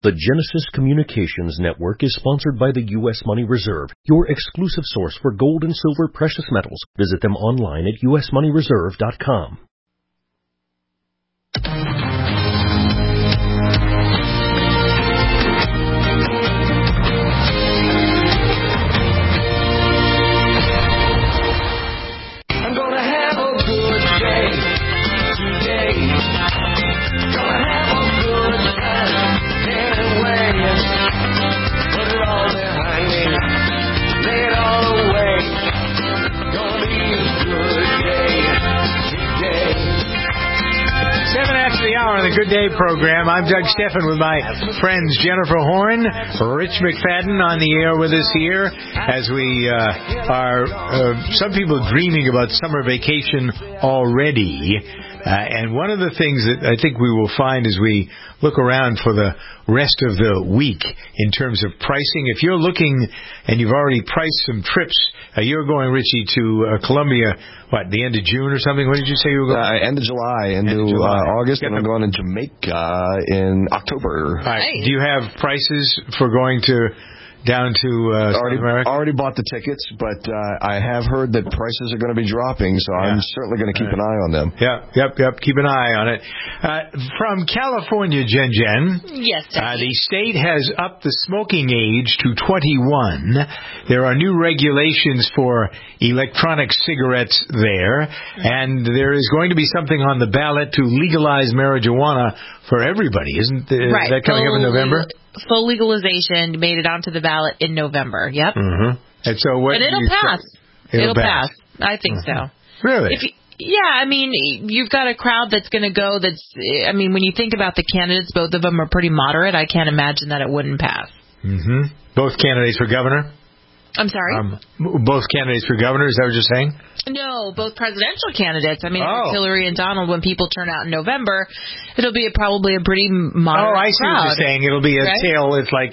The Genesis Communications Network is sponsored by the U.S. Money Reserve, your exclusive source for gold and silver precious metals. Visit them online at usmoneyreserve.com. I'm gonna have a good day today. Gonna have a good time anyway. Put it all behind me, lay it all away. Gonna be a good day today. 7 after the hour on the Good Day program. I'm Doug Stephan with my friends Jennifer Horn, Rich McFadden on the air with us here as we are, some people dreaming about summer vacation already. And one of the things that I think we will find as we look around for the rest of the week in terms of pricing, if you're looking and you've already priced some trips, you're going, Richie, to Colombia, the end of June or something? What did you say you were going? End of July into August, and I'm going to Jamaica in October. Right. Do you have prices for going down to South America? Already bought the tickets, but I have heard that prices are going to be dropping, so I'm certainly going to keep an eye on them. Yep. Keep an eye on it. From California, Jen. Yes, the state has upped the smoking age to 21. There are new regulations for electronic cigarettes there, and there is going to be something on the ballot to legalize marijuana for everybody. Isn't that coming up in November? Full legalization made it onto the ballot in November. Yep. Mm-hmm. And so what? And it'll pass. It'll pass. I think so. Really? I mean, you've got a crowd that's going to go. When you think about the candidates, both of them are pretty moderate. I can't imagine that it wouldn't pass. Mm-hmm. Both candidates for governor? I'm sorry? Both candidates for governor, is that what you're saying? No, both presidential candidates. I mean, Hillary and Donald, when people turn out in November, it'll be probably a pretty moderate crowd. I see what you're saying. It'll be a tail. It's like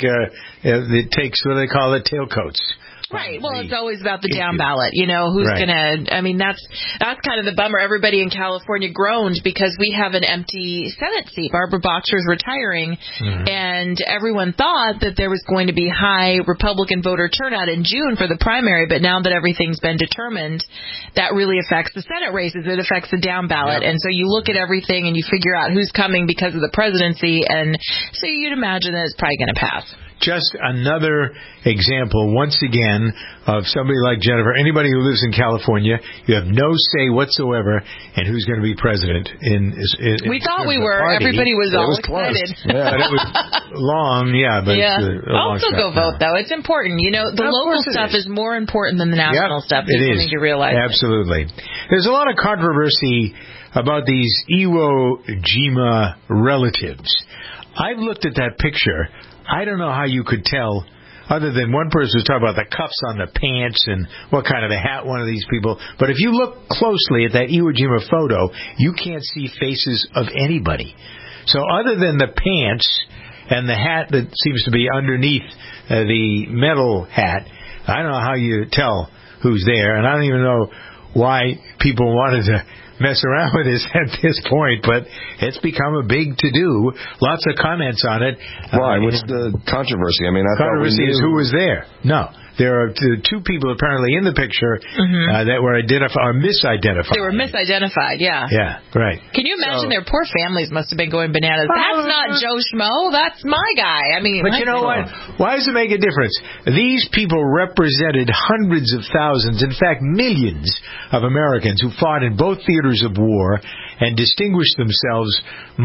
it takes, what do they call it, tailcoats. Right. Well, it's always about the down ballot. Who's going to... I mean, that's kind of the bummer. Everybody in California groaned because we have an empty Senate seat. Barbara Boxer's retiring, and everyone thought that there was going to be high Republican voter turnout in June for the primary, but now that everything's been determined, that really affects the Senate races. It affects the down ballot. And so you look at everything and you figure out who's coming because of the presidency, and so you'd imagine that it's probably going to pass. Just another example, once again, of somebody like Jennifer. Anybody who lives in California, you have no say whatsoever in who's going to be president. We thought we were. Party. Everybody was all excited. But it was long, but I'll still go vote, though. It's important. The local stuff is more important than the national stuff. It is. Need to realize Absolutely. There's a lot of controversy about these Iwo Jima relatives. I've looked at that picture. I don't know how you could tell, other than one person was talking about the cuffs on the pants and what kind of a hat one of these people. But if you look closely at that Iwo Jima photo, you can't see faces of anybody. So other than the pants and the hat that seems to be underneath the metal hat, I don't know how you tell who's there. And I don't even know why people wanted to mess around with this at this point, but it's become a big to-do. Lots of comments on it. Why? What's the controversy? I mean, controversy is who was there. No. There are two people apparently in the picture that were misidentified. They were misidentified, yeah. Yeah, right. Can you imagine their poor families must have been going bananas? That's not Joe Schmo. That's my guy. I mean, but you know what? Why does it make a difference? These people represented hundreds of thousands, in fact, millions of Americans who fought in both theaters of war and distinguished themselves.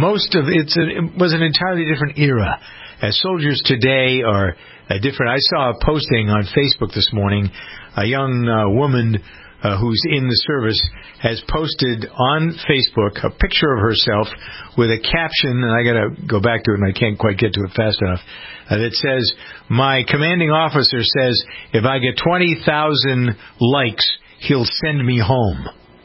It was an entirely different era. As soldiers today are different. I saw a posting on Facebook this morning. A young woman who's in the service has posted on Facebook a picture of herself with a caption, and I got to go back to it, and I can't quite get to it fast enough, that says, "My commanding officer says if I get 20,000 likes, he'll send me home."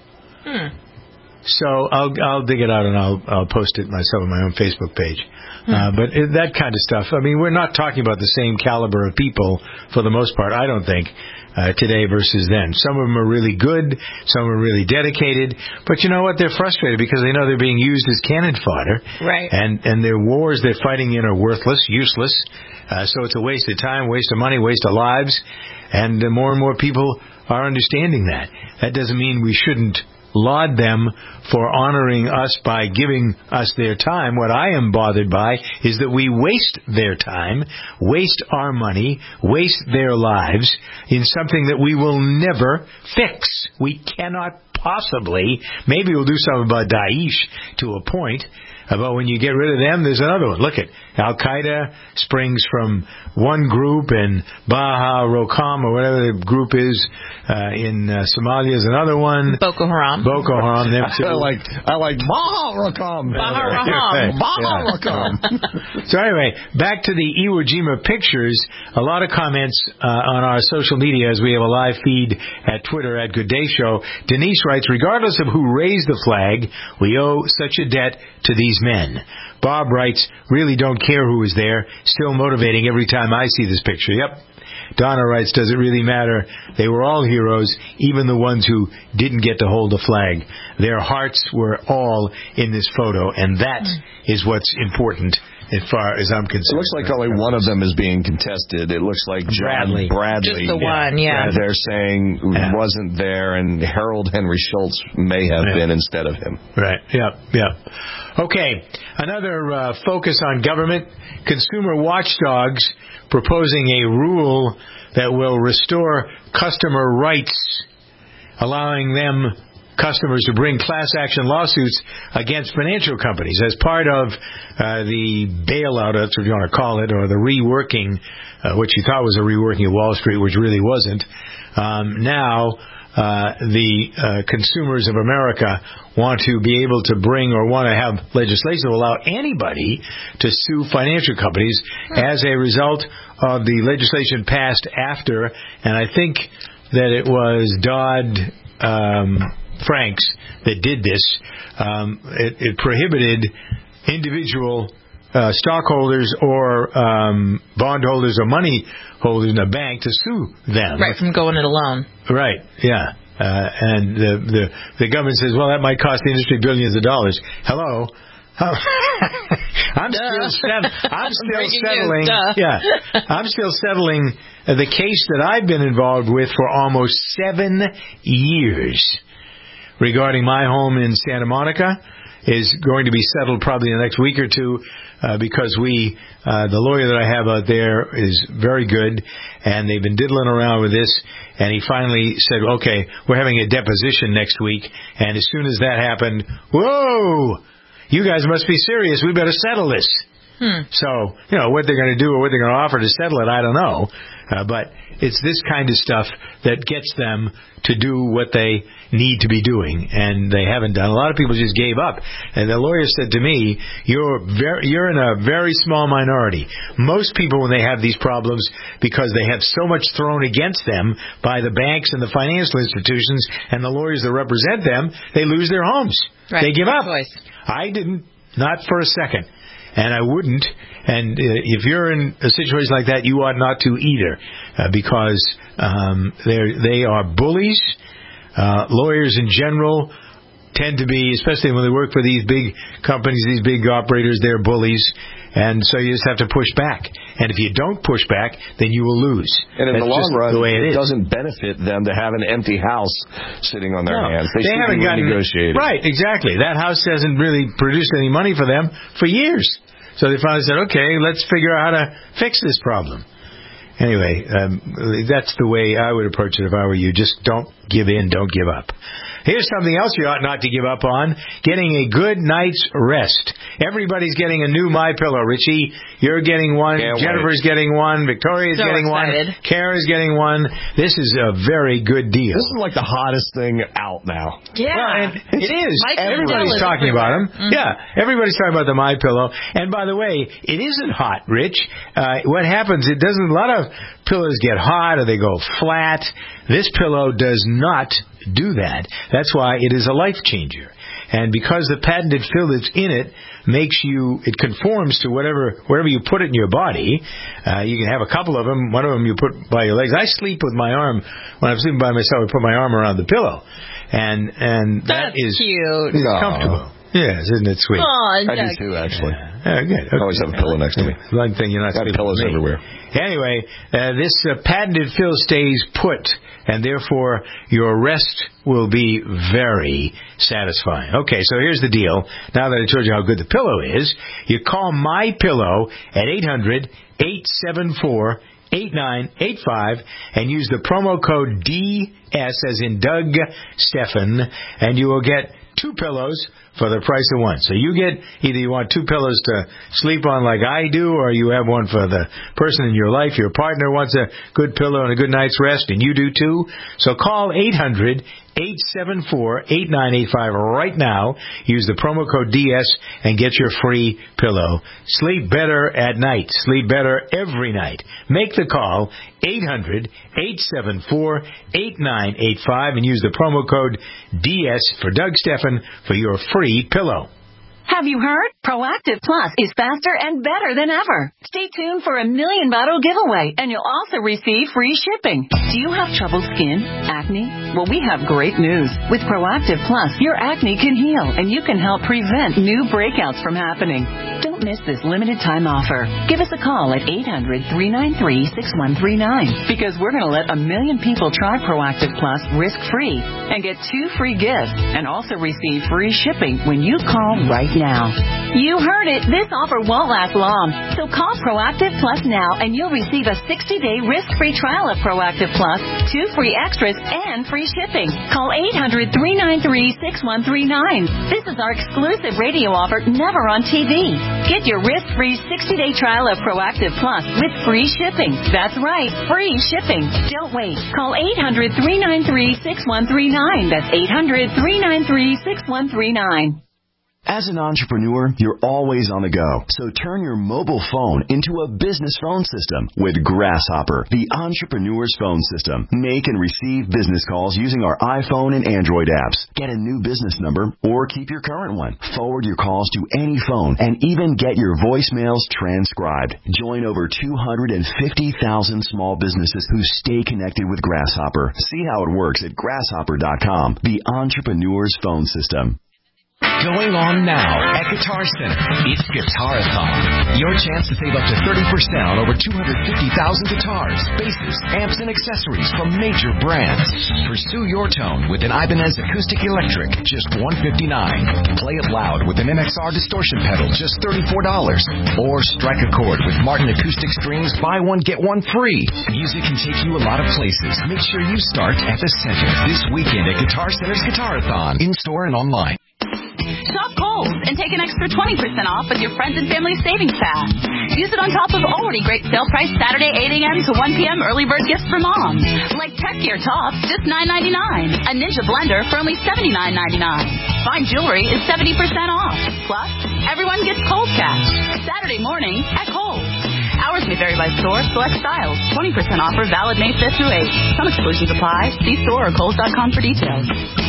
So I'll dig it out and I'll post it myself on my own Facebook page. But that kind of stuff, I mean, we're not talking about the same caliber of people for the most part, I don't think. today versus then. Some of them are really good, some are really dedicated, but you know what? They're frustrated because they know they're being used as cannon fodder. Right. And their wars they're fighting in are worthless, useless. So it's a waste of time, waste of money, waste of lives. And more and more people are understanding that. That doesn't mean we shouldn't laud them for honoring us by giving us their time. What I am bothered by is that we waste their time, waste our money, waste their lives in something that we will never fix. We cannot possibly. Maybe we'll do something about Daesh to a point, but when you get rid of them, there's another one. Look at Al-Qaeda springs from one group, and Baha Rokam, or whatever the group is, in Somalia is another one. Boko Haram. Boko Haram. I like Baha Rokam. Baha Rokam. So anyway, back to the Iwo Jima pictures. A lot of comments on our social media as we have a live feed at Twitter at Good Day Show. Denise writes, regardless of who raised the flag, we owe such a debt to these men. Bob writes, really don't care who was there. Still motivating every time I see this picture. Yep. Donna writes, does it really matter? They were all heroes, even the ones who didn't get to hold the flag. Their hearts were all in this photo, and that is what's important as far as I'm concerned. It looks like only one of them is being contested. It looks like John Bradley. Just the one, yeah. They're saying wasn't there, and Harold Henry Schultz may have been instead of him. Right, yeah. Okay, another focus on government. Consumer watchdogs proposing a rule that will restore customer rights, allowing customers to bring class action lawsuits against financial companies as part of the bailout, that's what you want to call it, or the reworking, which you thought was a reworking of Wall Street, which really wasn't. Now, the consumers of America want to be able to bring or want to have legislation to allow anybody to sue financial companies as a result of the legislation passed after, and I think that it was Dodd-Franks that did this. It prohibited individual stockholders or bondholders or money holders in a bank to sue them. Right, from going it alone. Right, yeah. And the government says, well, that might cost the industry billions of dollars. Hello? I'm still settling. Yeah, I'm still settling the case that I've been involved with for almost 7 years regarding my home in Santa Monica. Is going to be settled probably in the next week or two because the lawyer that I have out there is very good, and they've been diddling around with this, and he finally said, okay, we're having a deposition next week, and as soon as that happened, whoa, you guys must be serious, we better settle this. So, what they're going to do or what they're going to offer to settle it, I don't know. But it's this kind of stuff that gets them to do what they need to be doing, and they haven't done. A lot of people just gave up. And the lawyer said to me, you're in a very small minority. Most people, when they have these problems, because they have so much thrown against them by the banks and the financial institutions and the lawyers that represent them, they lose their homes. Right. They give up. Choice. I didn't, not for a second. And I wouldn't. And if you're in a situation like that, you ought not to either, because they are bullies. Lawyers in general tend to be, especially when they work for these big companies, these big operators, they're bullies. And so you just have to push back. And if you don't push back, then you will lose. And in the long run, the way it doesn't benefit them to have an empty house sitting on their hands. They haven't gotten negotiated. Right, exactly. That house hasn't really produced any money for them for years. So they finally said, okay, let's figure out how to fix this problem. Anyway, that's the way I would approach it if I were you. Just don't give in, don't give up. Here's something else you ought not to give up on: getting a good night's rest. Everybody's getting a new MyPillow. Richie, you're getting one. Jennifer's getting one. Victoria's getting excited. one. Kara's getting one. This is a very good deal. This is like the hottest thing out now. Yeah. Well, it is. Everybody's Everybody's talking about them. Mm-hmm. Yeah, everybody's talking about the MyPillow. And by the way, it isn't hot, Rich. What happens, a lot of pillows get hot or they go flat. This pillow does not do that. That's why it is a life changer. And because the patented fill that's in it it conforms to wherever you put it in your body. You can have a couple of them. One of them you put by your legs. I sleep with my arm. When I'm sleeping by myself, I put my arm around the pillow. And that is cute. Comfortable. Yes, isn't it sweet? Aww, I do too, actually. Good. I always have a pillow next to me. One thing, you're not sleeping pillows with me. everywhere. Anyway, this patented fill stays put, and therefore your rest will be very satisfying. Okay, so here's the deal. Now that I told you how good the pillow is, you call My Pillow at 800-874-8985 and use the promo code DS as in Doug Stephan, and you will get 2 pillows for the price of one. So you get, either you want 2 pillows to sleep on like I do, or you have one for the person in your life. Your partner wants a good pillow and a good night's rest, and you do too. So call 800-874-8985 right now. Use the promo code DS and get your free pillow. Sleep better at night. Sleep better every night. Make the call, 800-874-8985, and use the promo code DS for Doug Stephan for your free pillow. Have you heard? Proactive Plus is faster and better than ever. Stay tuned for a $1 million giveaway, and you'll also receive free shipping. Do you have troubled skin? Acne? Well, we have great news. With Proactive Plus, your acne can heal, and you can help prevent new breakouts from happening. Don't miss this limited time offer. Give us a call at 800-393-6139, because we're going to let 1 million people try Proactive Plus risk-free and get 2 free gifts, and also receive free shipping when you call right now. You heard it. This offer won't last long. So call Proactive Plus now, and you'll receive a 60-day risk-free trial of Proactive Plus, 2 free extras, and free shipping. Call 800-393-6139. This is our exclusive radio offer, never on TV. Get your risk-free 60-day trial of Proactive Plus with free shipping. That's right, free shipping. Don't wait. Call 800-393-6139. That's 800-393-6139. As an entrepreneur, you're always on the go. So turn your mobile phone into a business phone system with Grasshopper, the entrepreneur's phone system. Make and receive business calls using our iPhone and Android apps. Get a new business number or keep your current one. Forward your calls to any phone and even get your voicemails transcribed. Join over 250,000 small businesses who stay connected with Grasshopper. See how it works at grasshopper.com, the entrepreneur's phone system. Going on now at Guitar Center. It's Guitarathon. Your chance to save up to 30% on over 250,000 guitars, basses, amps, and accessories from major brands. Pursue your tone with an Ibanez Acoustic Electric, just $159. Play it loud with an MXR distortion pedal, just $34. Or strike a chord with Martin Acoustic Strings, buy one, get one free. Music can take you a lot of places. Make sure you start at the center this weekend at Guitar Center's Guitarathon, in-store and online. Shop Kohl's and take an extra 20% off with your friends and family savings pass. Use it on top of already great sale price Saturday 8 a.m. to 1 p.m. early bird gifts for mom. Like Tech Gear tops, just $9.99. A Ninja blender for only $79.99. Fine jewelry is 70% off. Plus, everyone gets Kohl's cash. Saturday morning at Kohl's. Hours may vary by store, select styles. 20% offer valid May 5th through 8th. Some exclusions apply. See store or Kohl's.com for details.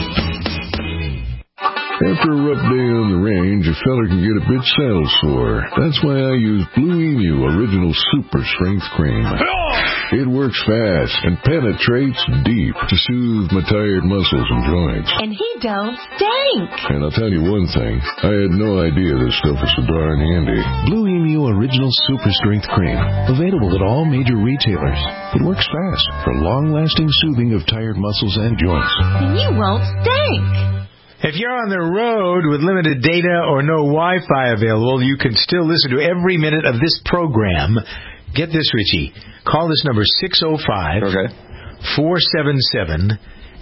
After a rough day on the range, a feller can get a bit saddle sore. That's why I use Blue Emu Original Super Strength Cream. It works fast and penetrates deep to soothe my tired muscles and joints. And he don't stink. And I'll tell you one thing, I had no idea this stuff was so darn handy. Blue Emu Original Super Strength Cream. Available at all major retailers. It works fast for long-lasting soothing of tired muscles and joints. And you won't stink. If you're on the road with limited data or no Wi-Fi available, you can still listen to every minute of this program. Get this, Richie. Call this number 605-477-3712,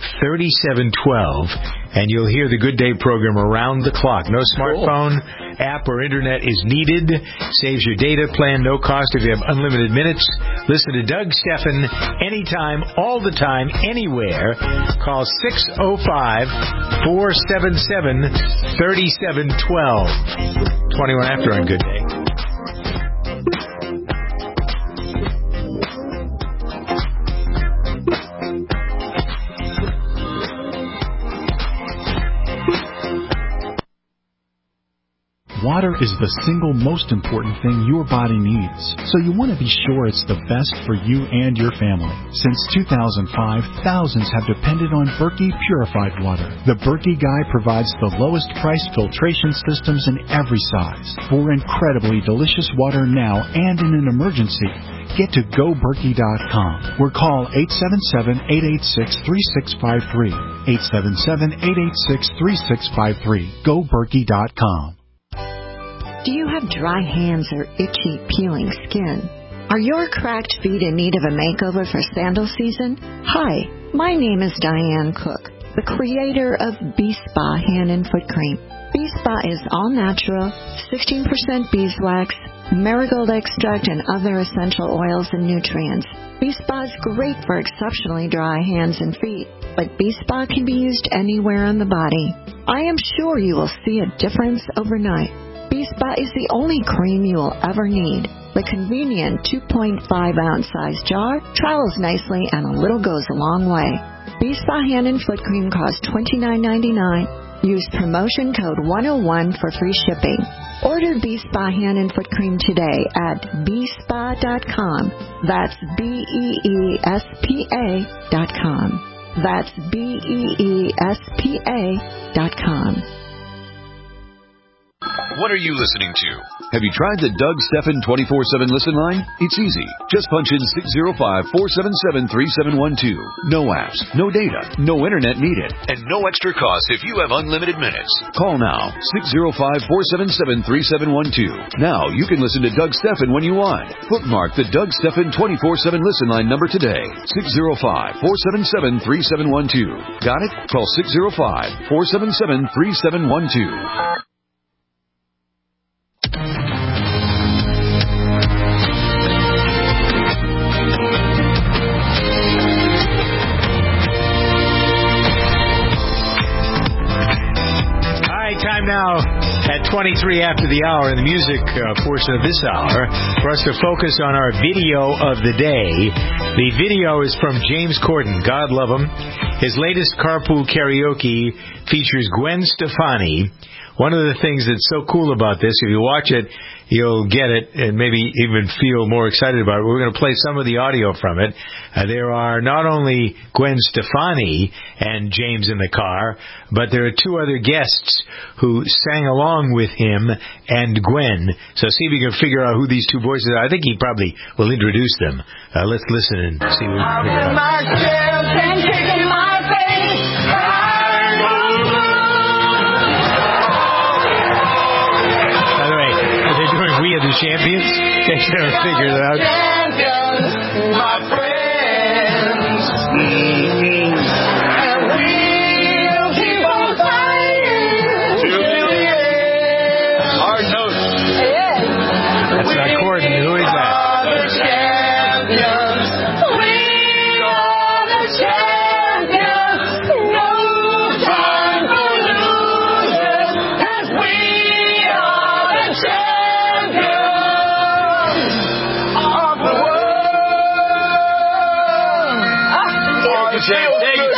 and you'll hear the Good Day program around the clock. No smartphone, app, or internet is needed. Saves your data plan, no cost if you have unlimited minutes. Listen to Doug Stephan anytime, all the time, anywhere. Call 605-477-3712. 21 after on Good Day. Water is the single most important thing your body needs, so you want to be sure it's the best for you and your family. Since 2005, thousands have depended on Berkey purified water. The Berkey Guy provides the lowest price filtration systems in every size for incredibly delicious water now and in an emergency. Get to GoBerkey.com or call 877-886-3653. 877-886-3653. GoBerkey.com. Do you have dry hands or itchy, peeling skin? Are your cracked feet in need of a makeover for sandal season? Hi, my name is Diane Cook, the creator of B-Spa Hand and Foot Cream. B-Spa is all natural, 16% beeswax, marigold extract, and other essential oils and nutrients. B-Spa is great for exceptionally dry hands and feet, but B-Spa can be used anywhere on the body. I am sure you will see a difference overnight. B-Spa is the only cream you will ever need. The convenient 2.5-ounce size jar travels nicely and a little goes a long way. B-Spa Hand and Foot Cream costs $29.99. Use promotion code 101 for free shipping. Order B-Spa Hand and Foot Cream today at bspa.com. That's BEESPA.com. That's BEESPA.com. What are you listening to? Have you tried the Doug Stephan 24/7 listen line? It's easy. Just punch in 605-477-3712. No apps, no data, no internet needed, and no extra cost if you have unlimited minutes. Call now, 605-477-3712. Now you can listen to Doug Stephan when you want. Bookmark the Doug Stephan 24/7 listen line number today. 605-477-3712. Got it? Call 605-477-3712. Time now at 23 after the hour in the music portion of this hour for us to focus on our video of the day. The video is from James Corden. God love him. His latest Carpool Karaoke features Gwen Stefani. One of the things that's so cool about this, if you watch it, you'll get it and maybe even feel more excited about it. We're going to play some of the audio from it. There are not only Gwen Stefani and James in the car, but there are two other guests who sang along with him and Gwen. So see if you can figure out who these two voices are. I think he probably will introduce them. Let's listen and see what we can figure out. We are the champions. They never figured it out. Champions, my friends. And we'll keep on fighting till the end. Hard note. Yeah. That's not Corden. Who is that? The champions. We are the champions. No time for losers, as we are the champions. James,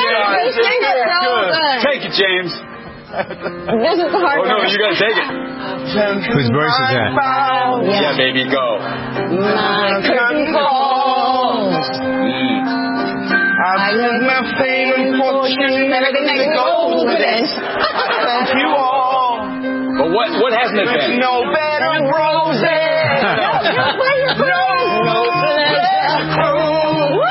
take it, James. This is the hard one. Oh, no, you gotta take it. Whose voice is that? Yeah, baby, go. My curtain calls. I love my fame and fortune and everything that goes with it. Thank you all. But what hasn't it been? No bed of roses. No bed of roses.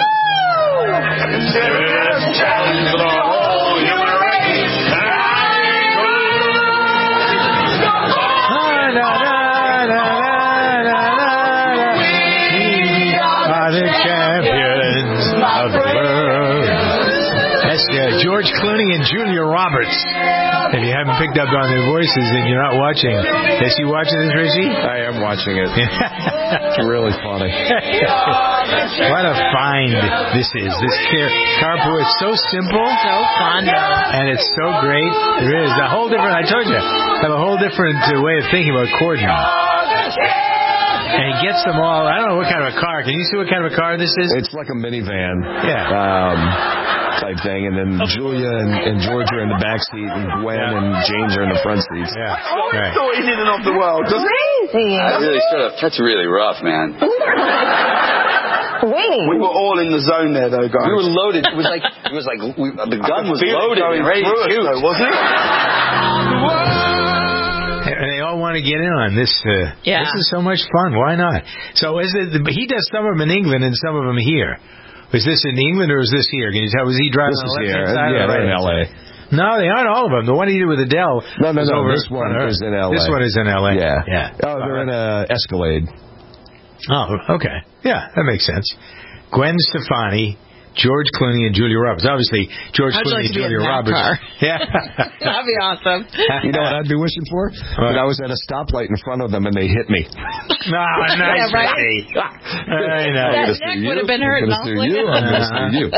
Challenge for the whole human race. We are the champions of the world. That's George Clooney and Julia Roberts. If you haven't picked up on their voices and you're not watching, is you watching this, Richie? I am watching it. It's really funny. What a find this is. This carpool is so simple. So fun. And it's so great. There is a whole different, I told you, I have a whole different way of thinking about Corden. And he gets them all. I don't know what kind of a car. Can you see what kind of a car this is? It's like a minivan. Yeah. Type thing. And then Julia and George are in the back seat, and Gwen and James are in the front seats. Yeah. Right. So in and of the world. Crazy. That's really rough, man. Wait. We were all in the zone there, though, guys. We were loaded. It was like the gun was loaded and ready to shoot. Though, wasn't it? And they all want to get in on this. This is so much fun. Why not? So he does some of them in England and some of them here. Was this in England or is this here? Can you tell? Was he driving on the left-hand side? Yeah, right in L.A. No, they aren't all of them. The one he did with Adele. No. This one is in L.A. This one is in L.A. Yeah. Oh, they're in a Escalade. Oh, okay. Yeah, that makes sense. Gwen Stefani, George Clooney, and Julia Roberts. Obviously, George Clooney and Julia Roberts. Yeah. That'd be awesome. You know what I'd be wishing for? That I was at a stoplight in front of them and they hit me. Nice. Right? I know. That neck would have been hurt. I'm going to sue you.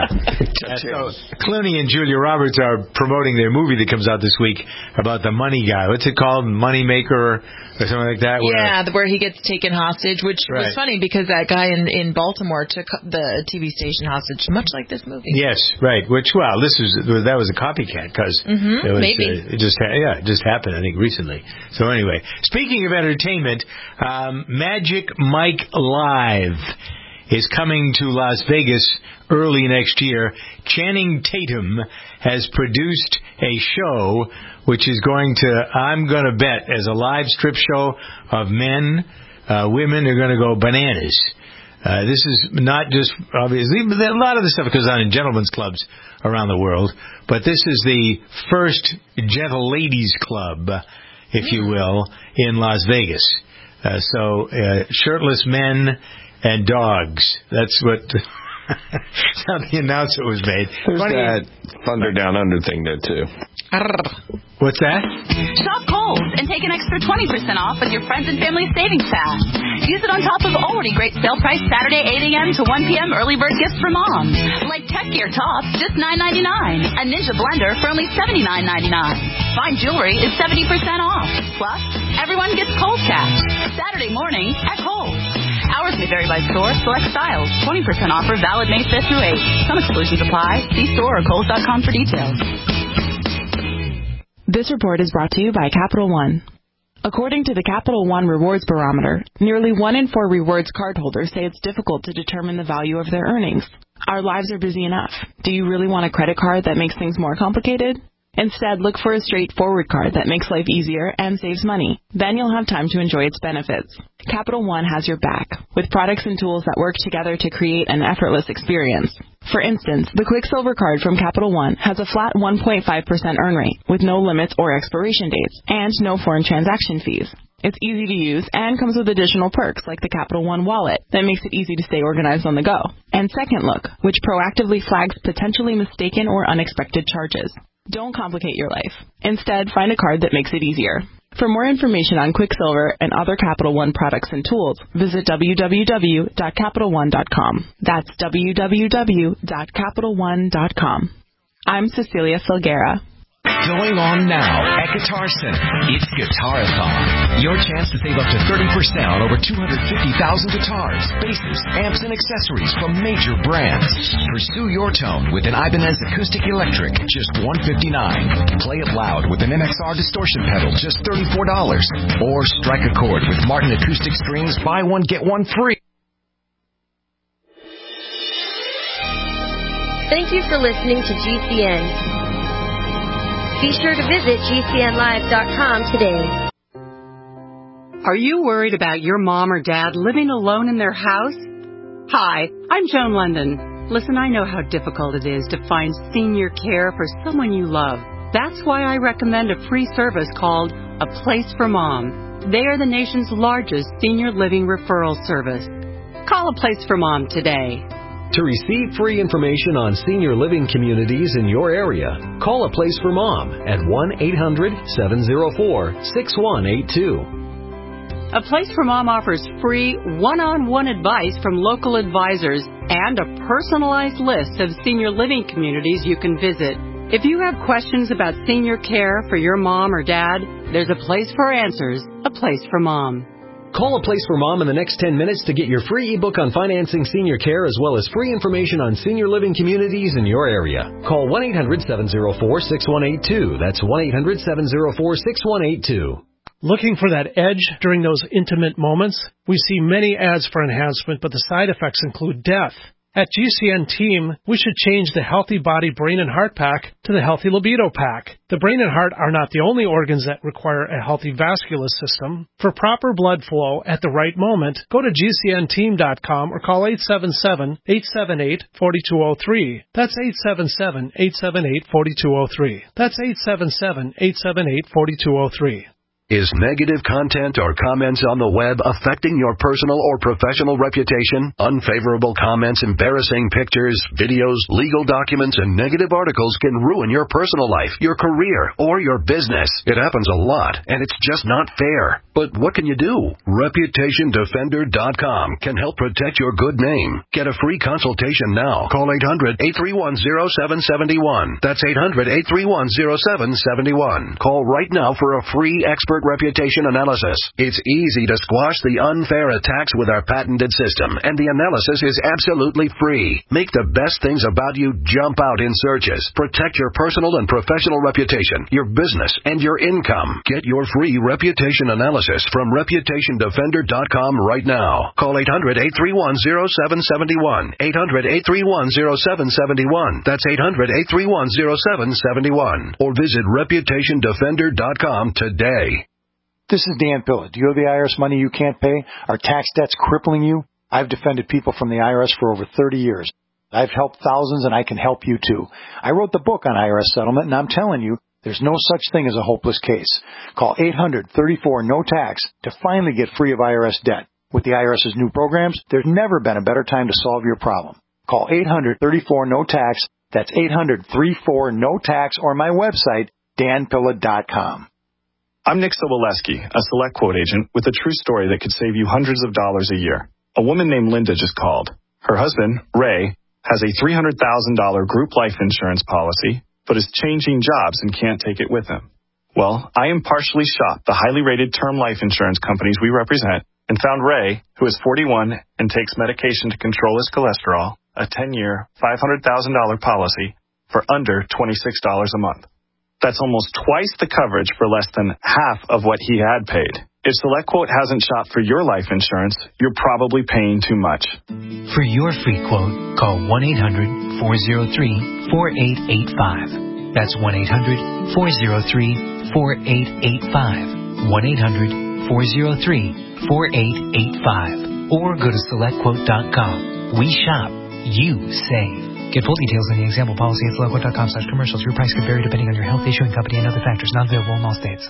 So Clooney and Julia Roberts are promoting their movie that comes out this week about the money guy. What's it called? Moneymaker or something like that? Where he gets taken hostage, which was funny because that guy in Baltimore took the TV station hostage, much like this movie. Yes, right. Which, that was a copycat because it just happened, I think, recently. So anyway, speaking of entertainment, Magic Mike Live is coming to Las Vegas early next year. Channing Tatum has produced a show which is going to, I'm going to bet, as a live strip show of men, women are going to go bananas. This is not just, obviously, a lot of the stuff goes on in gentlemen's clubs around the world, but this is the first gentle ladies club, if you will, in Las Vegas. So shirtless men and dogs. That's what how the announcement was made. There's that Thunder Down Under thing there, too. What's that? Shop Kohl's and take an extra 20% off with your friends and family savings pass. Use it on top of already great sale price Saturday 8 a.m. to 1 p.m. early bird gifts for mom. Like Tech Gear tops, just $9.99. A Ninja blender for only $79.99. Fine jewelry is 70% off. Plus, everyone gets Kohl's cash. Saturday morning at Kohl's. Hours may vary by store, select styles. 20% offer valid May 5th through 8th. Some exclusions apply. See store or Kohl's.com for details. This report is brought to you by Capital One. According to the Capital One Rewards Barometer, nearly 1 in 4 rewards cardholders say it's difficult to determine the value of their earnings. Our lives are busy enough. Do you really want a credit card that makes things more complicated? Instead, look for a straightforward card that makes life easier and saves money. Then you'll have time to enjoy its benefits. Capital One has your back, with products and tools that work together to create an effortless experience. For instance, the Quicksilver card from Capital One has a flat 1.5% earn rate, with no limits or expiration dates, and no foreign transaction fees. It's easy to use and comes with additional perks like the Capital One wallet that makes it easy to stay organized on the go. And Second Look, which proactively flags potentially mistaken or unexpected charges. Don't complicate your life. Instead, find a card that makes it easier. For more information on Quicksilver and other Capital One products and tools, visit www.capitalone.com. That's www.capitalone.com. I'm Cecilia Filguera. Going on now at Guitar Center. It's Guitarathon. Your chance to save up to 30% on over 250,000 guitars, basses, amps, and accessories from major brands. Pursue your tone with an Ibanez Acoustic Electric, just $159. Play it loud with an MXR distortion pedal, just $34. Or strike a chord with Martin Acoustic Strings, buy one, get one free. Thank you for listening to GCN. Be sure to visit GCNlive.com today. Are you worried about your mom or dad living alone in their house? Hi, I'm Joan London. Listen, I know how difficult it is to find senior care for someone you love. That's why I recommend a free service called A Place for Mom. They are the nation's largest senior living referral service. Call A Place for Mom today. To receive free information on senior living communities in your area, call A Place for Mom at 1-800-704-6182. A Place for Mom offers free one-on-one advice from local advisors and a personalized list of senior living communities you can visit. If you have questions about senior care for your mom or dad, there's a place for answers, A Place for Mom. Call A Place for Mom in the next 10 minutes to get your free ebook on financing senior care as well as free information on senior living communities in your area. Call 1-800-704-6182. That's 1-800-704-6182. Looking for that edge during those intimate moments? We see many ads for enhancement, but the side effects include death. At GCN Team, we should change the Healthy Body Brain and Heart Pack to the Healthy Libido Pack. The brain and heart are not the only organs that require a healthy vascular system. For proper blood flow at the right moment, go to GCNteam.com or call 877-878-4203. That's 877-878-4203. That's 877-878-4203. Is negative content or comments on the web affecting your personal or professional reputation? Unfavorable comments, embarrassing pictures, videos, legal documents, and negative articles can ruin your personal life, your career, or your business. It happens a lot, and it's just not fair. But what can you do? ReputationDefender.com can help protect your good name. Get a free consultation now. Call 800-831-0771. That's 800-831-0771. Call right now for a free expert reputation analysis. It's easy to squash the unfair attacks with our patented system, and the analysis is absolutely free. Make the best things about you jump out in searches. Protect your personal and professional reputation, your business, and your income. Get your free reputation analysis from ReputationDefender.com right now. Call 800-831-0771. 800-831-0771. That's 800-831-0771. Or visit ReputationDefender.com today. This is Dan Pilla. Do you owe the IRS money you can't pay? Are tax debts crippling you? I've defended people from the IRS for over 30 years. I've helped thousands, and I can help you too. I wrote the book on IRS settlement, and I'm telling you, there's no such thing as a hopeless case. Call 800-34-NO-TAX to finally get free of IRS debt. With the IRS's new programs, there's never been a better time to solve your problem. Call 800-34-NO-TAX. That's 800-34-NO-TAX, or my website, danpilla.com. I'm Nick Soboleski, a Select Quote agent with a true story that could save you hundreds of dollars a year. A woman named Linda just called. Her husband, Ray, has a $300,000 group life insurance policy, but is changing jobs and can't take it with him. Well, I impartially shopped the highly rated term life insurance companies we represent and found Ray, who is 41 and takes medication to control his cholesterol, a 10-year, $500,000 policy for under $26 a month. That's almost twice the coverage for less than half of what he had paid. If SelectQuote hasn't shopped for your life insurance, you're probably paying too much. For your free quote, call 1-800-403-4885. That's 1-800-403-4885. 1-800-403-4885. Or go to SelectQuote.com. We shop. You save. Get full details in the example policy at SelectQuote.com/commercials. Your price could vary depending on your health, issuing company, and other factors. Not available in all states.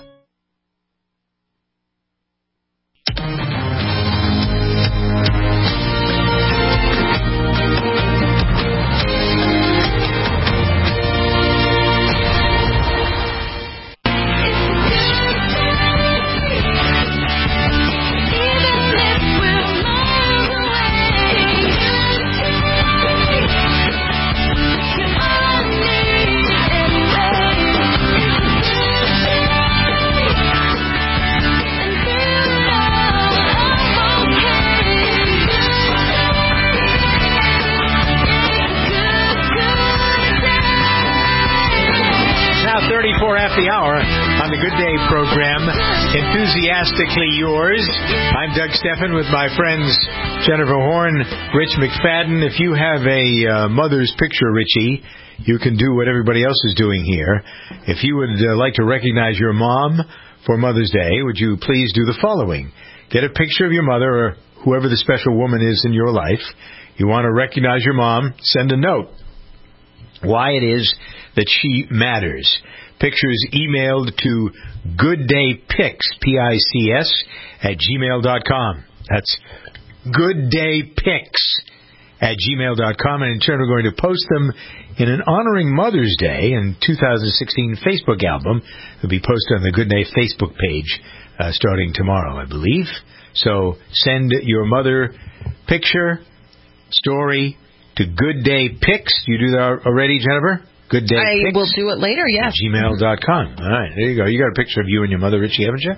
The hour on the Good Day program, Enthusiastically Yours. I'm Doug Steffen with my friends Jennifer Horn, Rich McFadden. If you have a mother's picture, Richie, you can do what everybody else is doing here. If you would like to recognize your mom for Mother's Day, would you please do the following? Get a picture of your mother or whoever the special woman is in your life. You want to recognize your mom, send a note. Why it is that she matters. Pictures emailed to gooddaypics, P-I-C-S, @gmail.com. That's gooddaypics @gmail.com. And in turn, we're going to post them in an Honoring Mother's Day in 2016 Facebook album. It'll be posted on the Good Day Facebook page starting tomorrow, I believe. So send your mother picture, story to Good Day Pics. You do that already, Jennifer? Good Day Pics. I will do it later, yes. Gmail.com. All right, there you go. You got a picture of you and your mother, Richie, haven't you?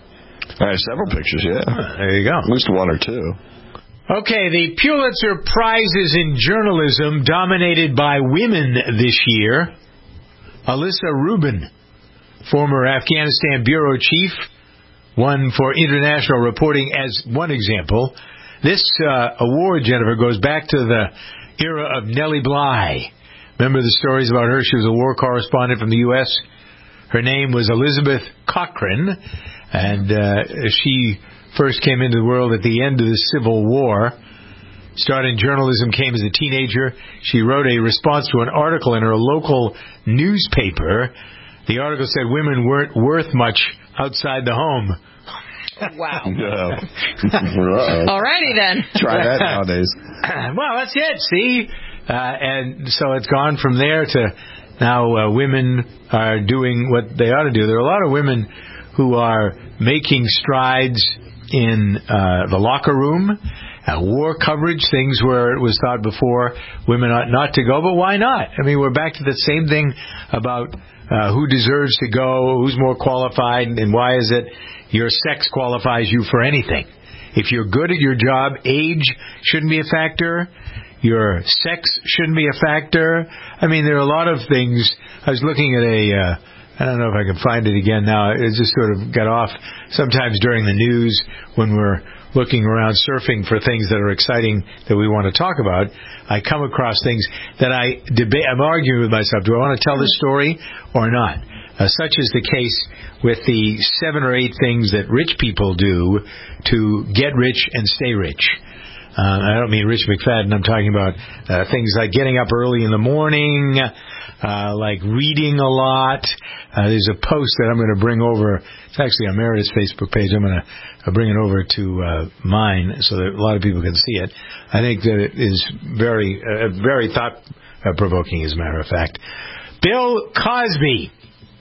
I have several pictures, yeah. There you go. At least one or two. Okay, the Pulitzer Prizes in Journalism dominated by women this year. Alyssa Rubin, former Afghanistan bureau chief, won for international reporting as one example. This award, Jennifer, goes back to the era of Nellie Bly. Remember the stories about her? She was a war correspondent from the U.S. Her name was Elizabeth Cochran, and she first came into the world at the end of the Civil War. Started in journalism, came as a teenager. She wrote a response to an article in her local newspaper. The article said women weren't worth much outside the home. Wow. All righty then. Try that nowadays. Well, that's it, see? And so it's gone from there to now women are doing what they ought to do. There are a lot of women who are making strides in the locker room, war coverage, things where it was thought before women ought not to go, but why not? I mean, we're back to the same thing about who deserves to go, who's more qualified, and why is it your sex qualifies you for anything. If you're good at your job, age shouldn't be a factor. Your sex shouldn't be a factor. I mean, there are a lot of things. I was looking at I don't know if I can find it again now. It just sort of got off sometimes during the news when we're looking around surfing for things that are exciting that we want to talk about. I come across things that I'm arguing with myself. Do I want to tell this story or not? Such is the case with the 7 or 8 things that rich people do to get rich and stay rich. I don't mean Rich McFadden. I'm talking about things like getting up early in the morning, like reading a lot. There's a post that I'm going to bring over. It's actually on Meredith's Facebook page. I'm going to bring it over to mine so that a lot of people can see it. I think that it is very thought-provoking, as a matter of fact. Bill Cosby,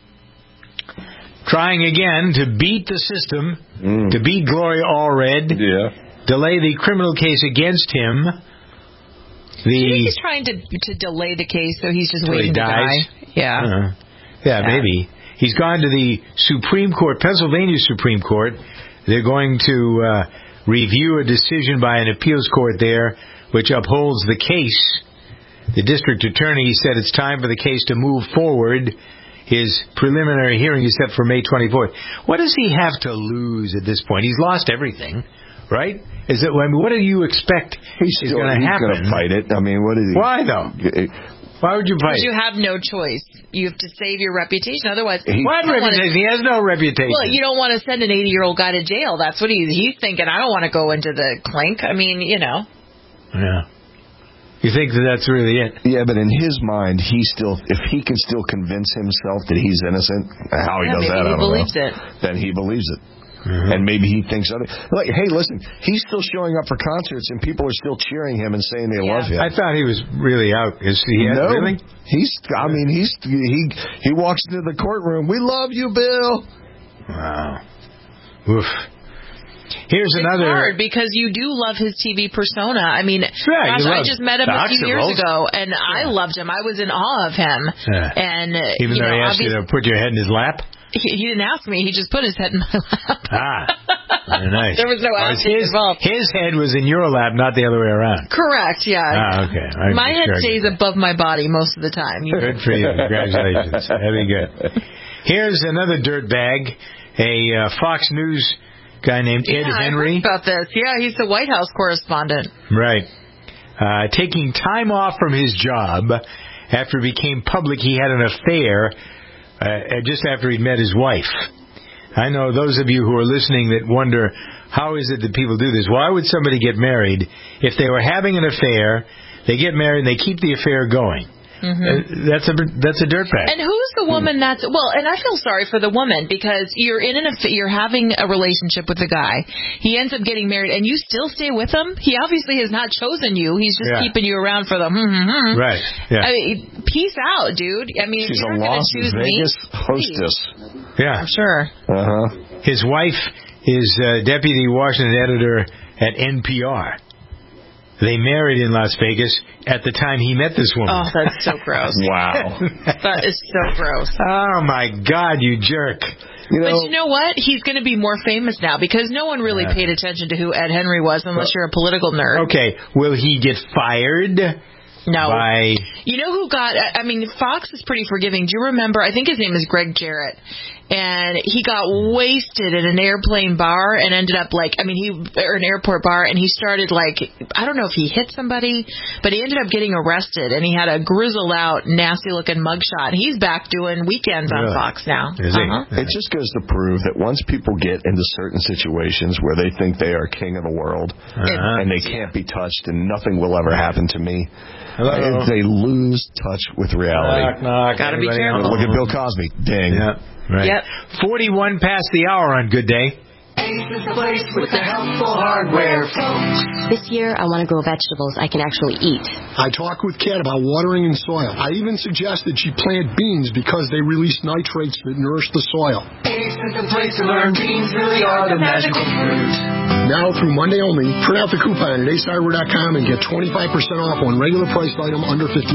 trying again to beat the system, to beat Gloria Allred, delay the criminal case against him. He's trying to delay the case, so he's just waiting to die. Yeah. Maybe. He's gone to the Supreme Court, Pennsylvania Supreme Court. They're going to review a decision by an appeals court there which upholds the case. The district attorney said it's time for the case to move forward. His preliminary hearing is set for May 24th. What does he have to lose at this point? He's lost everything, right? What do you expect is going to happen? He's going to fight it. I mean, what is he? Why, though? Why would you fight? Because you have no choice. You have to save your reputation. Otherwise, what reputation? He has no reputation. Well, you don't want to send an 80-year-old guy to jail. That's what he's thinking. I don't want to go into the clink. I mean, Yeah. You think that's really it? Yeah, but in his mind, if he can still convince himself that he's innocent, how he does that, I don't know. Then he believes it. Mm-hmm. And maybe he thinks like, hey, listen, he's still showing up for concerts and people are still cheering him and saying they love him. I thought he was really out. Is he really? He walks into the courtroom. We love you, Bill. Wow. Oof. Here's another. It's hard because you do love his TV persona. I mean, I just met him a few years ago, and I loved him. I was in awe of him. Yeah. And even though he asked you to put your head in his lap? He didn't ask me. He just put his head in my lap. Very nice. There was no asking involved. His head was in your lap, not the other way around. Correct, yeah. Okay. My head stays above my body most of the time. Good for you. Congratulations. Very good. Here's another dirtbag, a Fox News guy named Ed Henry. I heard about this. Yeah, he's the White House correspondent. Right. Taking time off from his job after it became public he had an affair just after he'd met his wife. I know those of you who are listening that wonder, how is it that people do this? Why would somebody get married if they were having an affair, they get married, and they keep the affair going? Mm-hmm. That's a dirtbag. And who's the woman and I feel sorry for the woman because you're having a relationship with a guy. He ends up getting married and you still stay with him? He obviously has not chosen you. He's just keeping you around for the Right. Yeah. I mean, peace out, dude. I mean, she's if a you're Las choose Vegas hostess. Yeah. I'm sure. His wife is deputy Washington editor at NPR. They married in Las Vegas at the time he met this woman. Oh, that's so gross. Wow. That is so gross. Oh, my God, you jerk. But you know what? He's going to be more famous now because no one really paid attention to who Ed Henry was unless you're a political nerd. Okay, will he get fired? No. By... You know who got... I mean, Fox is pretty forgiving. Do you remember? I think his name is Greg Jarrett. And he got wasted at an airplane bar and ended up or an airport bar, and he started I don't know if he hit somebody, but he ended up getting arrested, and he had a grizzled out, nasty looking mugshot. He's back doing weekends on Fox now. Is he? It just goes to prove that once people get into certain situations where they think they are king of the world and they can't be touched and nothing will ever happen to me, they lose touch with reality. Knock. Gotta be careful. Look at Bill Cosby. Ding. Yeah. Right. Yep. 41 past the hour on Good Day. Ace is the place with the helpful hardware, folks. This year, I want to grow vegetables I can actually eat. I talked with Kat about watering in soil. I even suggested she plant beans because they release nitrates that nourish the soil. Ace is the place to learn beans really are the magical fruit. Now through Monday only, print out the coupon at acehardware.com and get 25% off on regular priced item under $50.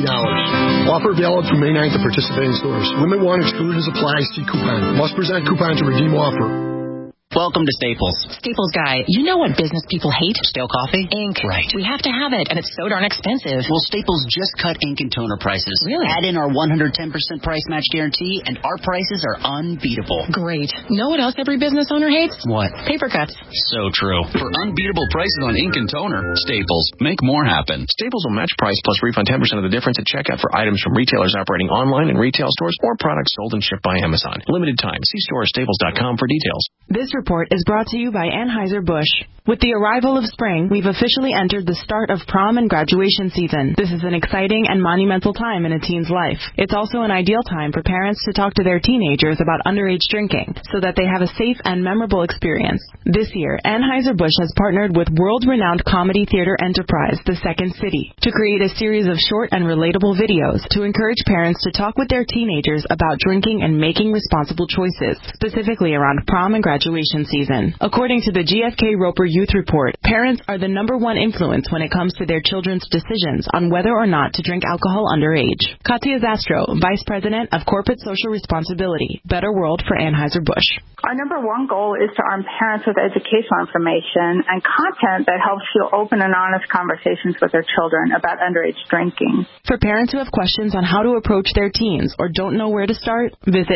Offer valid through May 9th at participating stores. Limit 1 exclusions apply. See coupon. Must present coupon to redeem offer. Welcome to Staples. Staples guy, you know what business people hate? Stale coffee? Ink. Right. We have to have it, and it's so darn expensive. Well, Staples just cut ink and toner prices. Really? Add in our 110% price match guarantee, and our prices are unbeatable. Great. Know what else every business owner hates? What? Paper cuts. So true. For unbeatable prices on ink and toner, Staples. Make more happen. Staples will match price plus refund 10% of the difference at checkout for items from retailers operating online and retail stores or products sold and shipped by Amazon. Limited time. See store or staples.com for details. This report is brought to you by Anheuser-Busch. With the arrival of spring, we've officially entered the start of prom and graduation season. This is an exciting and monumental time in a teen's life. It's also an ideal time for parents to talk to their teenagers about underage drinking so that they have a safe and memorable experience. This year, Anheuser-Busch has partnered with world-renowned comedy theater enterprise, The Second City, to create a series of short and relatable videos to encourage parents to talk with their teenagers about drinking and making responsible choices, specifically around prom and graduation season. According to the GFK Roper Youth Report, parents are the #1 influence when it comes to their children's decisions on whether or not to drink alcohol underage. Katya Zastro, Vice President of Corporate Social Responsibility, Better World for Anheuser-Busch. Our #1 goal is to arm parents with educational information and content that helps fuel open and honest conversations with their children about underage drinking. For parents who have questions on how to approach their teens or don't know where to start, visit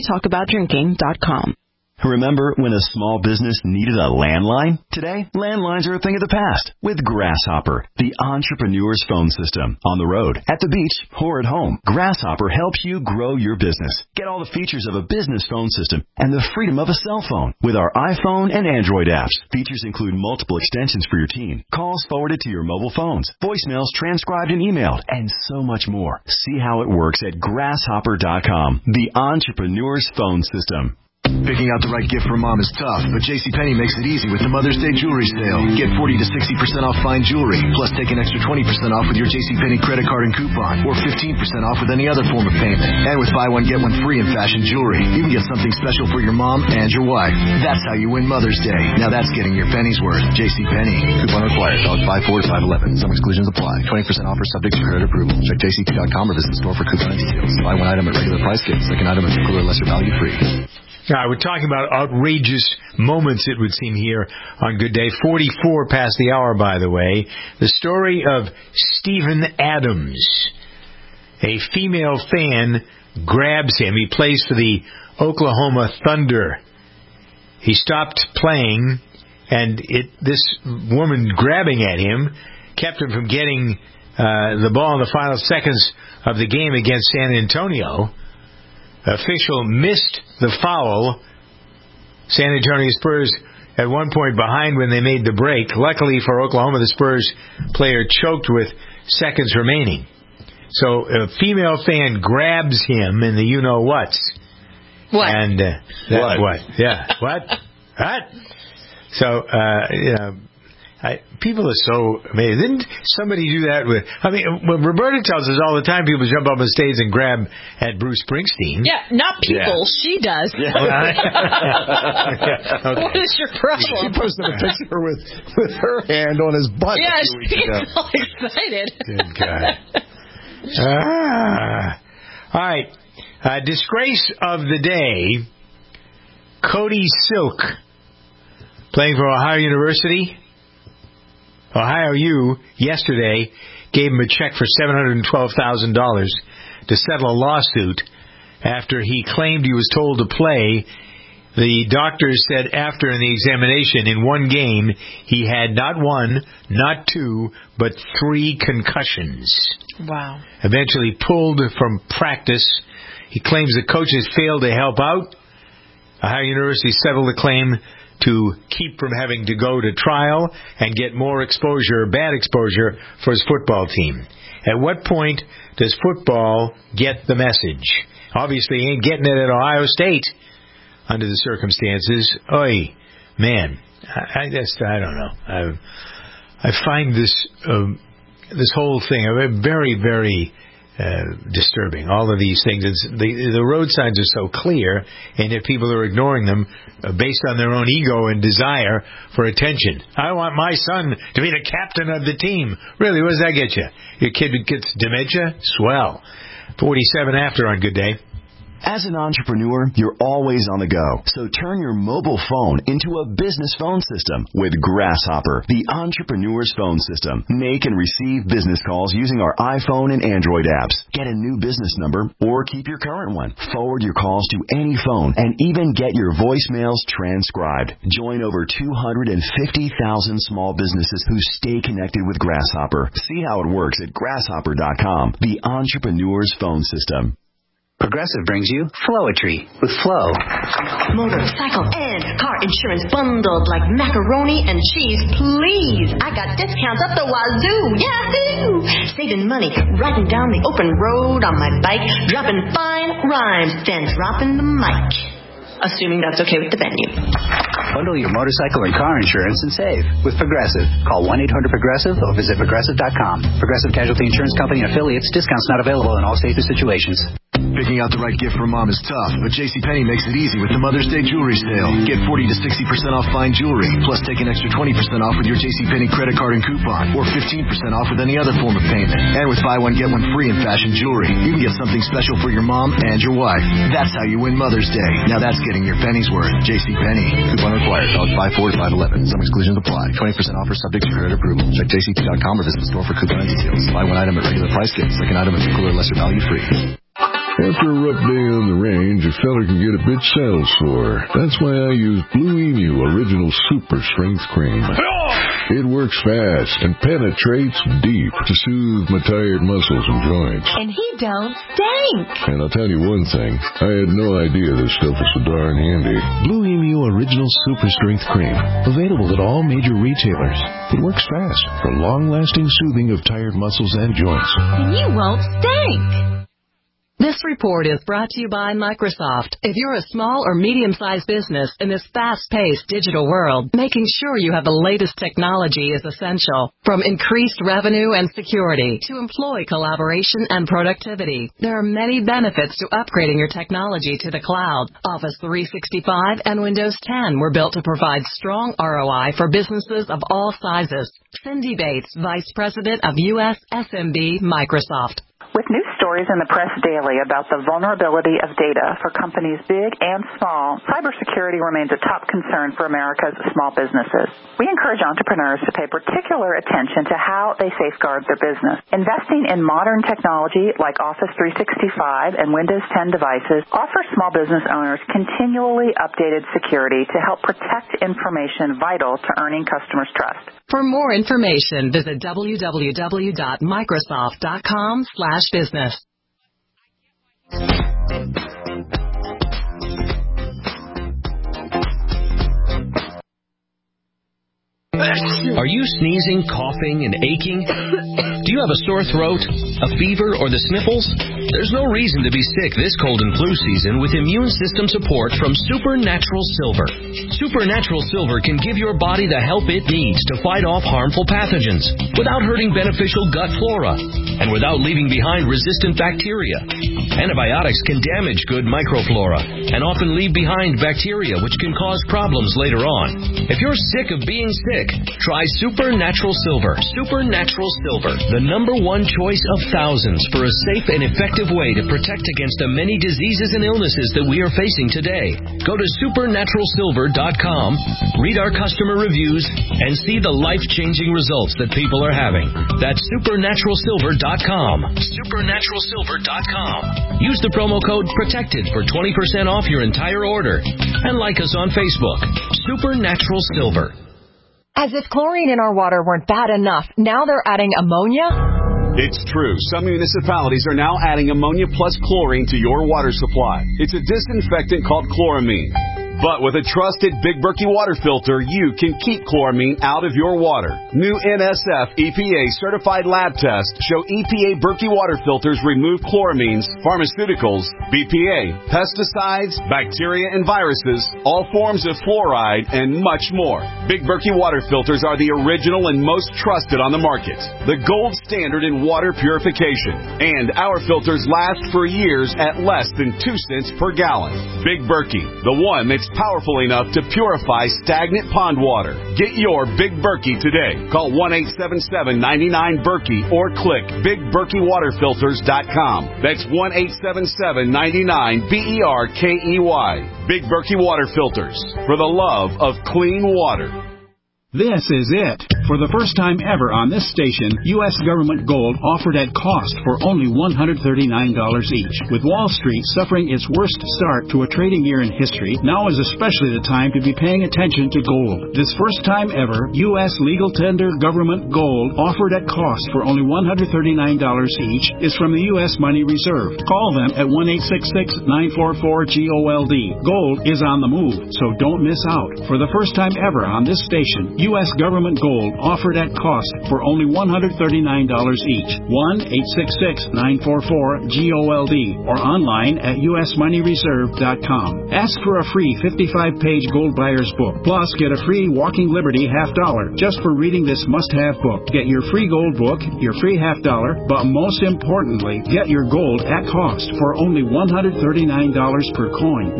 FamilyTalkAboutDrinking.com. Remember when a small business needed a landline? Today, landlines are a thing of the past with Grasshopper, the entrepreneur's phone system. On the road, at the beach, or at home, Grasshopper helps you grow your business. Get all the features of a business phone system and the freedom of a cell phone with our iPhone and Android apps. Features include multiple extensions for your team, calls forwarded to your mobile phones, voicemails transcribed and emailed, and so much more. See how it works at Grasshopper.com, the entrepreneur's phone system. Picking out the right gift for mom is tough, but JCPenney makes it easy with the Mother's Day jewelry sale. Get 40 to 60% off fine jewelry, plus take an extra 20% off with your JCPenney credit card and coupon, or 15% off with any other form of payment. And with buy one, get one free in fashion jewelry, you can get something special for your mom and your wife. That's how you win Mother's Day. Now that's getting your penny's worth. JCPenney. Coupon required. Valid 5/4 to 5/11. Some exclusions apply. 20% offer subject to credit approval. Check JCP.com or visit the store for coupon details. Buy one item at regular price, get the second item at equal or lesser value free. We're talking about outrageous moments, it would seem, here on Good Day. 44 past the hour, by the way. The story of Steven Adams. A female fan grabs him. He plays for the Oklahoma Thunder. He stopped playing, and this woman grabbing at him kept him from getting the ball in the final seconds of the game against San Antonio. Official missed the foul. San Antonio Spurs at one point behind when they made the break. Luckily for Oklahoma, the Spurs player choked with seconds remaining. So a female fan grabs him in the you-know-whats. What? And what? Yeah. What? So, People are so amazing. Didn't somebody do that with... when Roberta tells us all the time people jump up on stage and grab at Bruce Springsteen. Yeah, not people. Yeah. She does. Yeah. Okay. What is your problem? She posted a picture with her hand on his butt. Yeah, she gets all excited. Good God. All right. Disgrace of the day. Cody Silk, playing for Ohio University. Ohio U yesterday gave him a check for $712,000 to settle a lawsuit after he claimed he was told to play. The doctors said after in the examination in one game he had not one, not two, but 3 concussions. Wow. Eventually pulled from practice. He claims the coaches failed to help out. Ohio University settled the claim to keep from having to go to trial and get more exposure, bad exposure, for his football team. At what point does football get the message? Obviously, he ain't getting it at Ohio State under the circumstances. Oy, man, I don't know. I find this whole thing very, very disturbing. All of these things. The road signs are so clear, and yet people are ignoring them based on their own ego and desire for attention. I want my son to be the captain of the team. Really, what does that get you? Your kid gets dementia? Swell. 47 after on Good Day. As an entrepreneur, you're always on the go. So turn your mobile phone into a business phone system with Grasshopper, the entrepreneur's phone system. Make and receive business calls using our iPhone and Android apps. Get a new business number or keep your current one. Forward your calls to any phone and even get your voicemails transcribed. Join over 250,000 small businesses who stay connected with Grasshopper. See how it works at grasshopper.com, the entrepreneur's phone system. Progressive brings you Flowetry with Flow. Motorcycle and car insurance bundled like macaroni and cheese, please. I got discounts up the wazoo. Yahoo! Saving money, riding down the open road on my bike, dropping fine rhymes, then dropping the mic. Assuming that's okay with the venue. Bundle your motorcycle and car insurance and save with Progressive. Call 1-800-PROGRESSIVE or visit Progressive.com. Progressive Casualty Insurance Company and affiliates. Discounts not available in all states or situations. Picking out the right gift for mom is tough, but JCPenney makes it easy with the Mother's Day jewelry sale. Get 40 to 60% off fine jewelry, plus take an extra 20% off with your JCPenney credit card and coupon, or 15% off with any other form of payment. And with buy one, get one free in fashion jewelry, you can get something special for your mom and your wife. That's how you win Mother's Day. Now that's getting your penny's worth. JCPenney. Coupon required. Valid 5/4 to 5/11. Some exclusions apply. 20% offer subject to credit approval. Check JCP.com or visit the store for coupon details. Buy one item at regular price, get the second item at equal or lesser value free. After a rough day on the range, a fella can get a bit saddle sore. That's why I use Blue Emu Original Super Strength Cream. It works fast and penetrates deep to soothe my tired muscles and joints. And he don't stink. And I'll tell you one thing, I had no idea this stuff was so darn handy. Blue Emu Original Super Strength Cream. Available at all major retailers. It works fast for long-lasting soothing of tired muscles and joints. And you won't stink. This report is brought to you by Microsoft. If you're a small or medium-sized business in this fast-paced digital world, making sure you have the latest technology is essential. From increased revenue and security to employee collaboration and productivity, there are many benefits to upgrading your technology to the cloud. Office 365 and Windows 10 were built to provide strong ROI for businesses of all sizes. Cindy Bates, Vice President of U.S. SMB Microsoft. With new stories in the press daily about the vulnerability of data for companies big and small, cybersecurity remains a top concern for America's small businesses. We encourage entrepreneurs to pay particular attention to how they safeguard their business. Investing in modern technology like Office 365 and Windows 10 devices offers small business owners continually updated security to help protect information vital to earning customers' trust. For more information, visit www.microsoft.com/business. Are you sneezing, coughing, and aching? Do you have a sore throat, a fever, or the sniffles? There's no reason to be sick this cold and flu season with immune system support from Supernatural Silver. Supernatural Silver can give your body the help it needs to fight off harmful pathogens without hurting beneficial gut flora and without leaving behind resistant bacteria. Antibiotics can damage good microflora and often leave behind bacteria which can cause problems later on. If you're sick of being sick, try Supernatural Silver. Supernatural Silver, the #1 choice of thousands for a safe and effective way to protect against the many diseases and illnesses that we are facing today. Go to supernaturalsilver.com, read our customer reviews, and see the life-changing results that people are having. That's supernaturalsilver.com. Supernaturalsilver.com. Use the promo code PROTECTED for 20% off your entire order. And like us on Facebook. Supernatural Silver. As if chlorine in our water weren't bad enough, now they're adding ammonia? It's true. Some municipalities are now adding ammonia plus chlorine to your water supply. It's a disinfectant called chloramine. But with a trusted Big Berkey water filter, you can keep chloramine out of your water. New NSF EPA certified lab tests show EPA Berkey water filters remove chloramines, pharmaceuticals, BPA, pesticides, bacteria and viruses, all forms of fluoride, and much more. Big Berkey water filters are the original and most trusted on the market. The gold standard in water purification. And our filters last for years at less than 2 cents per gallon. Big Berkey, the one that's powerful enough to purify stagnant pond water. Get your Big Berkey today. Call 1-877-99-BERKEY or click BigBerkeyWaterFilters.com. That's 1-877-99-BERKEY. Big Berkey Water Filters, for the love of clean water. This is it. For the first time ever on this station, U.S. government gold offered at cost for only $139 each. With Wall Street suffering its worst start to a trading year in history, now is especially the time to be paying attention to gold. This first time ever, U.S. legal tender government gold offered at cost for only $139 each is from the U.S. Money Reserve. Call them at 1-866-944-GOLD. Gold is on the move, so don't miss out. For the first time ever on this station, U.S. government gold offered at cost for only $139 each. 1-866-944-GOLD or online at usmoneyreserve.com. Ask for a free 55-page gold buyer's book. Plus, get a free Walking Liberty $50 just for reading this must-have book. Get your free gold book, your free $50, but most importantly, get your gold at cost for only $139 per coin.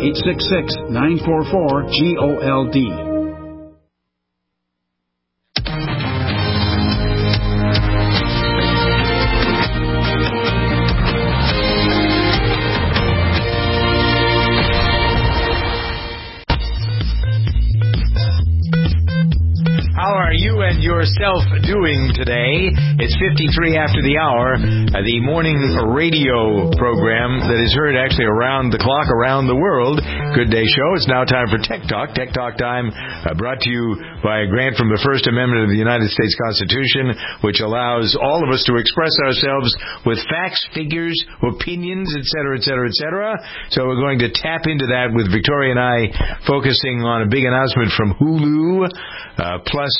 1-866-944-GOLD. Yourself doing today. It's 53 after the hour. The morning radio program that is heard actually around the clock, around the world. Good day show. It's now time for Tech Talk. Tech Talk time brought to you by a grant from the First Amendment of the United States Constitution, which allows all of us to express ourselves with facts, figures, opinions, etc., etc., etc. So we're going to tap into that with Victoria and I focusing on a big announcement from Hulu, plus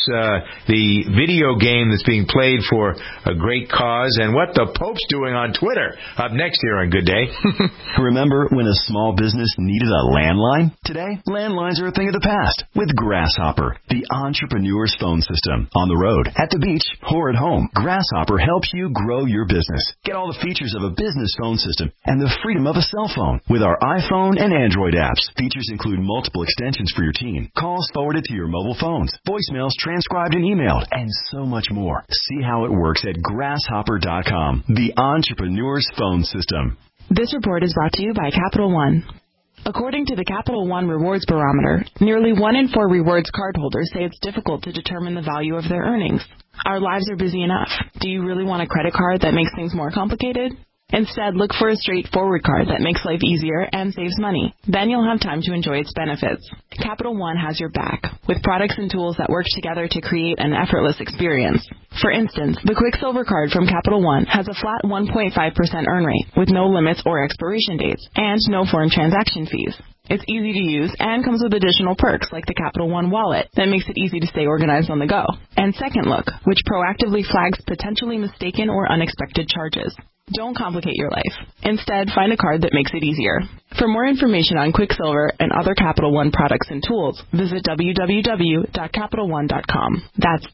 the video game that's being played for a great cause, and what the Pope's doing on Twitter. Up next here on Good Day. Remember when a small business needed a landline? Today, landlines are a thing of the past with Grasshopper, the entrepreneur's phone system. On the road, at the beach, or at home, Grasshopper helps you grow your business. Get all the features of a business phone system and the freedom of a cell phone with our iPhone and Android apps. Features include multiple extensions for your team, calls forwarded to your mobile phones, voicemails transcribed and emailed, and so much more. See how it works at grasshopper.com, the entrepreneur's phone system. This report is brought to you by Capital One. According to the Capital One Rewards Barometer, nearly 1 in 4 rewards cardholders say it's difficult to determine the value of their earnings. Our lives are busy enough. Do you really want a credit card that makes things more complicated? Instead, look for a straightforward card that makes life easier and saves money. Then you'll have time to enjoy its benefits. Capital One has your back, with products and tools that work together to create an effortless experience. For instance, the Quicksilver card from Capital One has a flat 1.5% earn rate, with no limits or expiration dates, and no foreign transaction fees. It's easy to use and comes with additional perks like the Capital One wallet that makes it easy to stay organized on the go. And Second Look, which proactively flags potentially mistaken or unexpected charges. Don't complicate your life. Instead, find a card that makes it easier. For more information on Quicksilver and other Capital One products and tools, visit www.CapitalOne.com. That's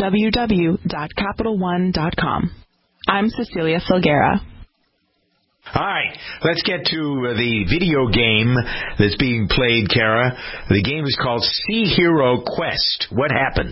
www.CapitalOne.com. I'm Cecilia Filguera. All right, let's get to the video game that's being played, Kara. The game is called Sea Hero Quest. What happens?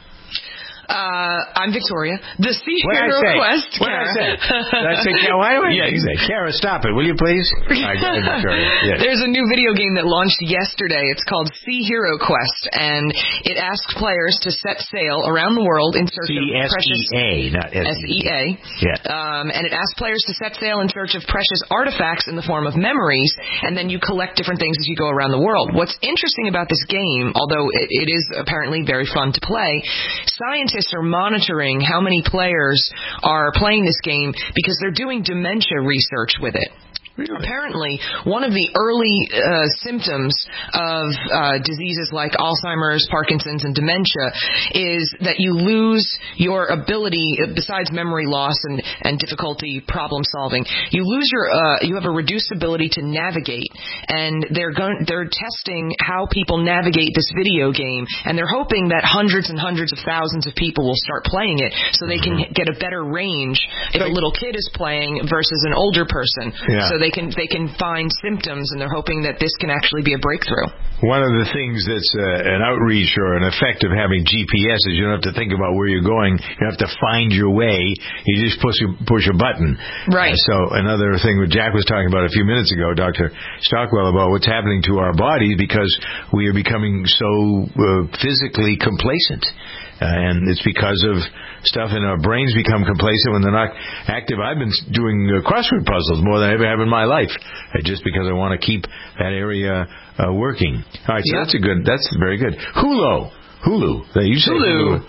I'm Victoria. The Sea Hero Quest. What did I say? Did I say Kara? Yeah, you say Kara. Stop it, will you please? Right, go ahead, Victoria. Yes. There's a new video game that launched yesterday. It's called Sea Hero Quest, and it asks players to set sail around the world in search of precious. S-E-A, not S-E-A. Yeah. And it asks players to set sail in search of precious artifacts in the form of memories, and then you collect different things as you go around the world. What's interesting about this game, although it is apparently very fun to play, scientists are monitoring how many players are playing this game because they're doing dementia research with it. Really? Apparently, one of the early symptoms of diseases like Alzheimer's, Parkinson's, and dementia is that you lose your ability, besides memory loss and difficulty problem solving, you have a reduced ability to navigate. And they're testing how people navigate this video game, and they're hoping that hundreds and hundreds of thousands of people will start playing it so they can get a better range if a little kid is playing versus an older person. Yeah. So they can find symptoms, and they're hoping that this can actually be a breakthrough. One of the things that's an outreach or an effect of having GPS is you don't have to think about where you're going. You have to find your way. You just push a button. Right. So another thing that Jack was talking about a few minutes ago, Dr. Stockwell, about what's happening to our bodies because we are becoming so physically complacent. And it's because of stuff in our brains become complacent when they're not active. I've been doing crossword puzzles more than I ever have in my life, just because I want to keep that area working. All right, so that's very good. Hulu. You say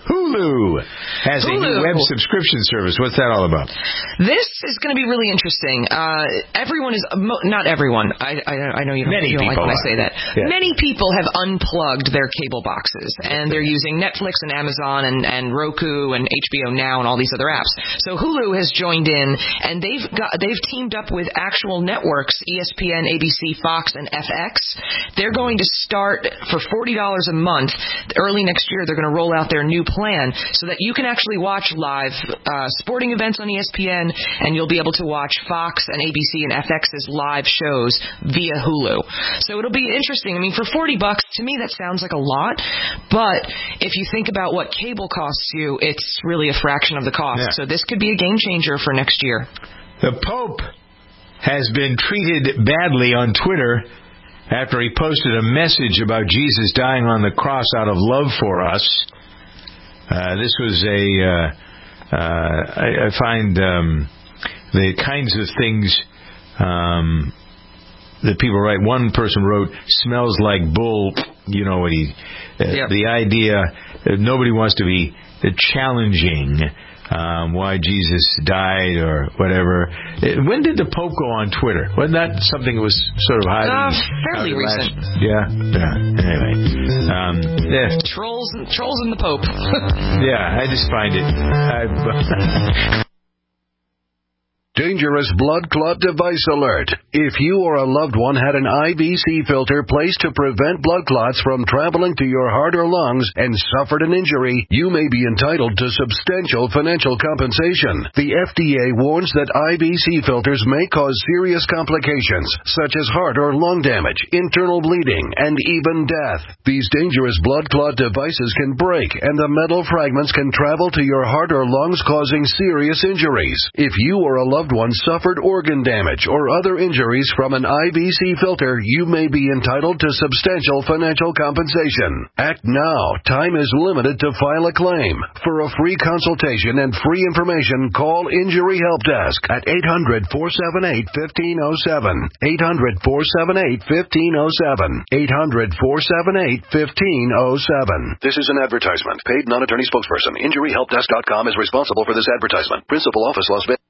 Hulu has a new web subscription service. What's that all about? This is going to be really interesting. Everyone is not everyone. I know you don't like when I say that. Yeah. Many people have unplugged their cable boxes, and they're using Netflix and Amazon and Roku and HBO Now and all these other apps. So Hulu has joined in, and they've teamed up with actual networks, ESPN, ABC, Fox, and FX. They're going to start for $40 a month early next year. They're going to roll out their new plan so that you can actually watch live sporting events on ESPN, and you'll be able to watch Fox and ABC and FX's live shows via Hulu. So it'll be interesting. I mean, for $40, to me, that sounds like a lot, but if you think about what cable costs you, it's really a fraction of the cost. Yeah. So this could be a game changer for next year. The Pope has been treated badly on Twitter after he posted a message about Jesus dying on the cross out of love for us. This was I find the kinds of things that people write. One person wrote, "Smells like bull." You know what the idea, nobody wants to be challenging why Jesus died or whatever. When did the Pope go on Twitter? Wasn't that something that was sort of hiding? Fairly recent. Yeah. Anyway. Trolls and the Pope. Yeah, I just find it. Dangerous blood clot device alert. If you or a loved one had an IVC filter placed to prevent blood clots from traveling to your heart or lungs and suffered an injury, you may be entitled to substantial financial compensation. The FDA warns that IVC filters may cause serious complications, such as heart or lung damage, internal bleeding, and even death. These dangerous blood clot devices can break, and the metal fragments can travel to your heart or lungs, causing serious injuries. If you or a loved one suffered organ damage or other injuries from an IVC filter, you may be entitled to substantial financial compensation. Act now. Time is limited to file a claim. For a free consultation and free information, call Injury Help Desk at 800-478-1507. 800-478-1507. 800-478-1507. This is an advertisement. Paid non-attorney spokesperson. InjuryHelpDesk.com is responsible for this advertisement. Principal office, Las Vegas.